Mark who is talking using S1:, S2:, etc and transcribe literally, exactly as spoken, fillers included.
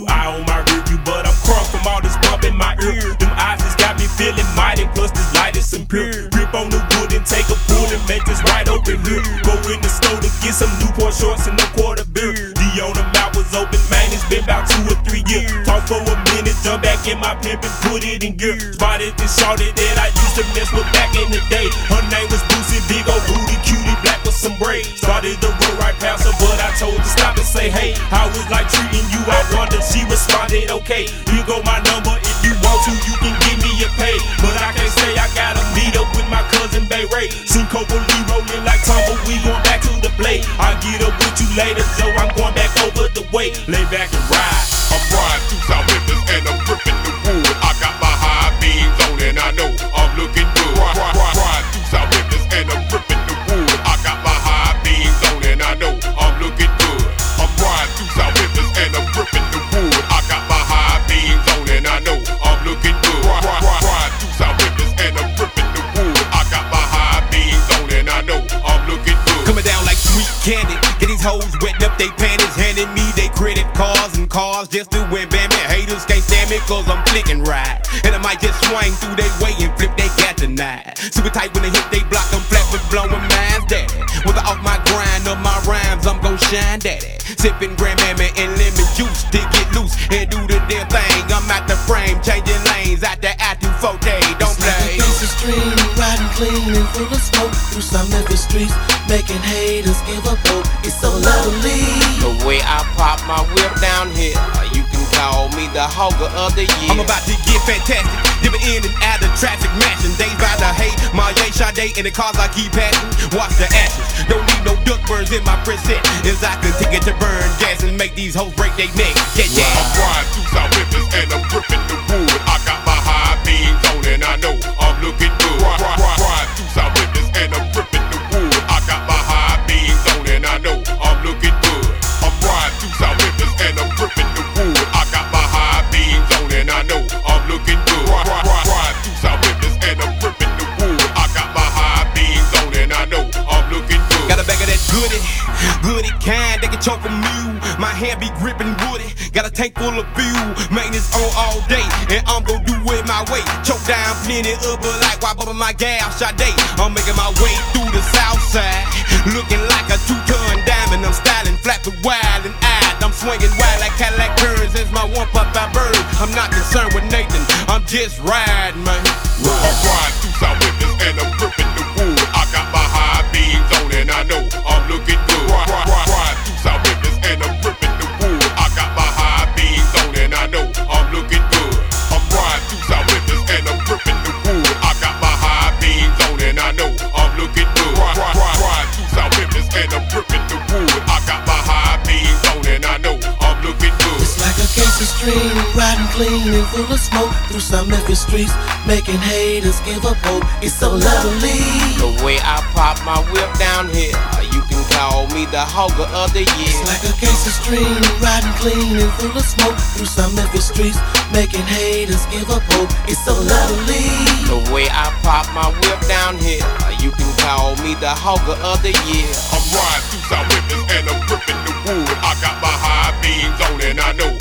S1: eye on my rear view, but I'm crunk from all this bump in my ear. Them eyes just got me feeling mighty, plus this light is some pure. Grip on the wood and take a pull and make this right over here. Go in the store to get some Newport shorts and a quarter beer. The on the mouth was open, man, it's been about two or three years. Talk for a minute, jump back in my pimp and put it in gear. Spotted this shorty that I used to mess with back in the day. Her name was Boosie, big old booty, cutie, black with some braids. Started the road right past her, but I told her to stop and say, hey, how was like treating you? I wondered. She responded, okay, here go my number. If you want to, you can give me a pay. But I can't say I gotta meet up with my cousin Bay Ray. Seen Coco Lee rolling like Tumble, we going back to the play. I'll get up with you later, Joe, I'm going back over the way. Lay back and ride.
S2: I'm riding through South Memphis and I'm ripping the wood. I got my high beams on and I know I'm looking good. Ride, ride, ride through South Memphis and I'm ripping the wood. I got my high beams on and I know I'm looking good. I'm riding through South Memphis and I'm ripping the wood. I got my high beams on and I know I'm looking good. Ride, ride, ride through South Memphis and I'm ripping the wood. I got my high beams on and I know I'm looking good.
S3: Coming down like sweet candy, get these hoes wetting up they panties, handing me they credit cards and cars just to win Bambi. Haters can't stand me cause I'm flicking right, and I might just swing through they way and flip they gat tonight. Super tight when they hit they block, I'm flat with blowing minds, daddy. With the off my grind of my rhymes, I'm gon' shine, daddy. Sipping grandmammy and lemon juice to get loose and do the damn thing. I'm at the frame, changing lanes out the I two forty. Don't play.
S4: It's like a stream, riding clean and full of smoke through some Memphis streets, making haters give up hope. It's so lovely.
S5: The way I pop my whip down here, you can call me the hogger of the year.
S3: I'm about to get fantastic, dipping in and out of traffic, mashing days by the hate. My yay Sade in the cars I keep passing. Watch the ashes, don't need no duck burns in my preset. As I continue to burn gas and make these hoes break their neck. Yeah, yeah.
S2: I'm riding through South Memphis and I'm ripping the wood. I got my high beams on and I know I'm looking good. Ride, ride, ride through South Memphis and I'm ripping the wood. I got my high beams on and I know I'm looking good. I'm riding through South Memphis and I'm ripping the wood. I got my high beams on and I know I'm looking good. Ride, ride, ride, ride through South Memphis and I'm ripping the wood. I got my high beams on and I know I'm looking good.
S3: Got a bag of that goody, goody kind that can choke a mule. My hand be gripping woody. Got a tank full of fuel, maintenance on all day, and I'm gon' do it my way. Choke down plenty of but like why bumping my gas Sade. I'm making my way through the south side, looking like a two-ton diamond. I'm styling flat but wild and eyed. I'm swinging wild like Cadillac turns as my one puff I bird. I'm not concerned with Nathan, I'm just riding, man.
S2: I'm riding through South Memphis and I'm ripping the wood. I got my high beams on and I know I'm looking good. Ride, ride, ride, ride through South Memphis and I'm ripping the wood. I got my high beams on and I know I'm looking good. I'm riding through South Memphis and I'm ripping the wood. I got my high beams on and I know I'm looking good. Ride, ride, ride, ride through South Memphis and I'm ripping the wood. I got my high beams on and I know I'm looking good.
S4: It's like a gangster stream, riding clean and full of smoke through some Memphis streets, making haters give up hope. It's so lovely.
S5: The way I pop my whip down here, you can call me the hogger of the year.
S4: It's like a gangster stream, riding clean and full of smoke through some Memphis streets, making haters give up hope. It's so lovely.
S5: The way I pop my whip down here, you can call me the hogger of the year.
S2: I'm riding through South Memphis and I'm ripping the wood. I got my high beams on and I know